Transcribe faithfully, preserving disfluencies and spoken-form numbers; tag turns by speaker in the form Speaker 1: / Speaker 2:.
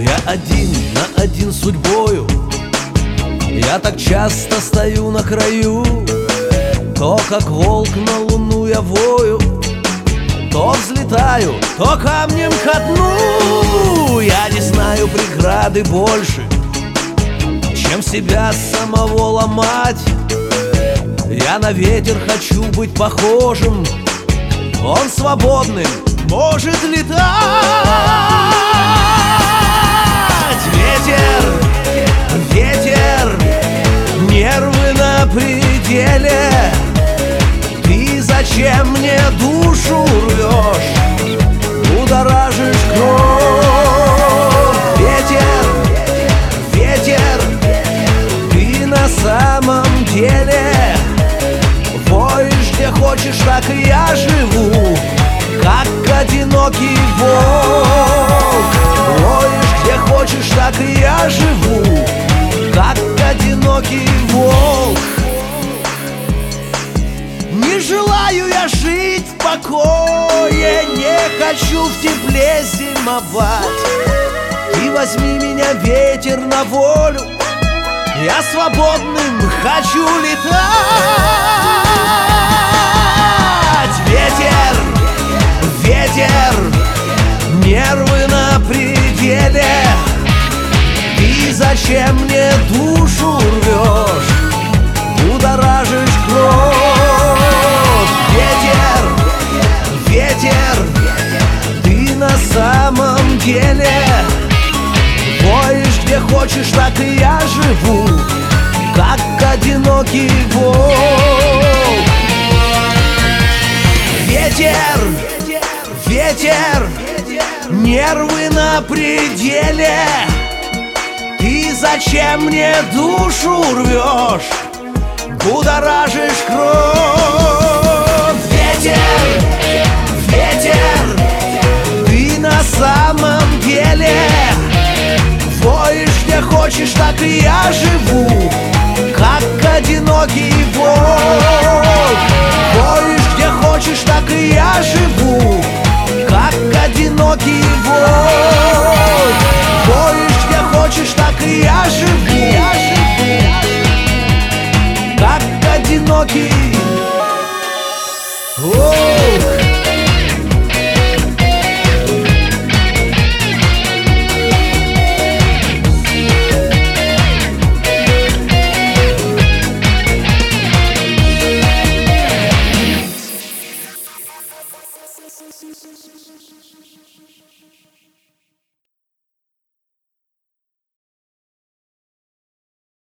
Speaker 1: Я один на один с судьбою, я так часто стою на краю. То как волк на луну я вою, то взлетаю, то камнем ко дну. Я не знаю преграды больше, чем себя самого ломать. Я на ветер хочу быть похожим, он свободным может летать. Ветер, ветер, нервы на пределе. Ты зачем мне душу рвешь, будоражишь кровь? Ветер, ветер, ты на самом деле воешь где хочешь, так и я живу, как одинокий волк. Воешь где хочешь, так и я живу, как одинокий волк. Не желаю я жить в покое, не хочу в тепле зимовать. Ты возьми меня, ветер, на волю, я свободным хочу летать. Ветер, ветер, нервы на пределе. Ты зачем мне душу рвешь, будоражишь кровь? Ветер, ветер, ты на самом деле воешь где хочешь, так и я живу, как одинокий волк. Ветер, ветер, нервы на пределе. Ты зачем мне душу рвешь, будоражишь кровь? Ветер, ветер, ты на самом деле воешь где хочешь, так и я живу, как одинокий волк. Воешь где хочешь, так и я живу, как одинокий волк. Воешь где хочешь, так и я живу, как одинокий волк.